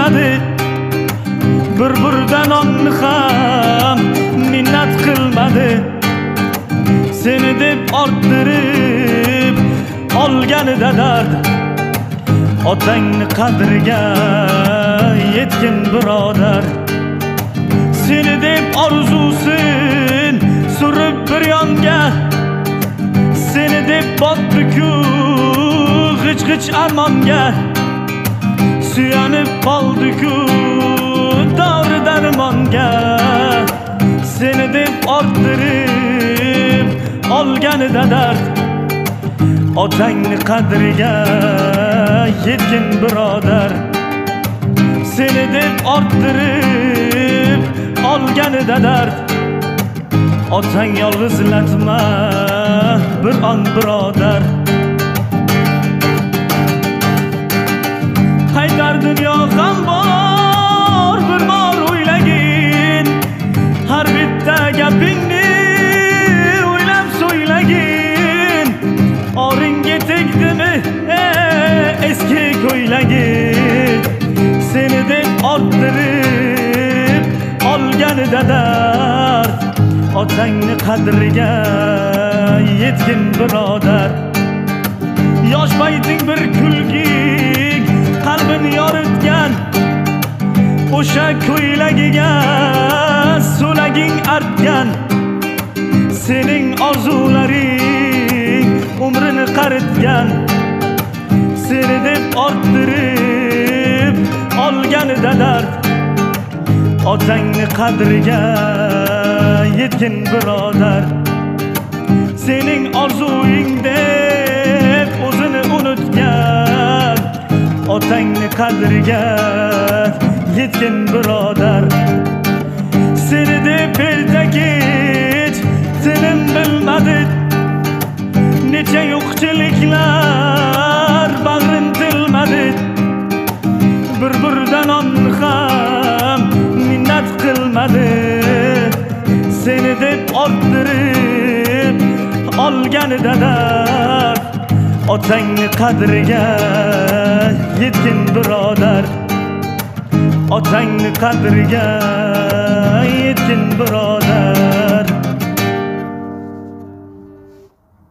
bermadi, bir burdan nonni ham minnat qilmadi. Seni deb orttirib olganida dard, otangni qadriga yetgin birodar. Seni deb orzusin surib bir yonga, seni deb botdi-ku g'ich-g'ich armonga. Suyanib qoldi-ku dori darmonga, seni deb orttirib olganida dard, otangni qadriga yetgin birodar. Seni deb orttirib olganida dard, otang yolg'izlatma bir on birodar. Haydar dunyo ham bor, bir bor o'ylagin, har bitta gapingni o'ylab so'ylagin. Oringga tegdimi eski ko'ylagin, seni deb orttirib olganida dard, otangni qadriga yetgin birodar. Yosh payting bir kulging qalbini yoritgan, o'sha ko'ylagiga so'laging artgan. Sening orzularing umrini qaritgan, seni deb orttirib olganida dard, otangni qadriga yetgin birodar. Sening orzuing deb o'zini unutgan, otangni qadriga yetgin birodar. Seni deb ertakech tinim bilmadi, necha yo'qchiliklar bag'rin tilmadi. Bir burdan nonni ham minnat qilmadi, seni deb orttirib olganida dard, otangni qadriga yetgin birodar. Otangni qadriga yetgin birodar.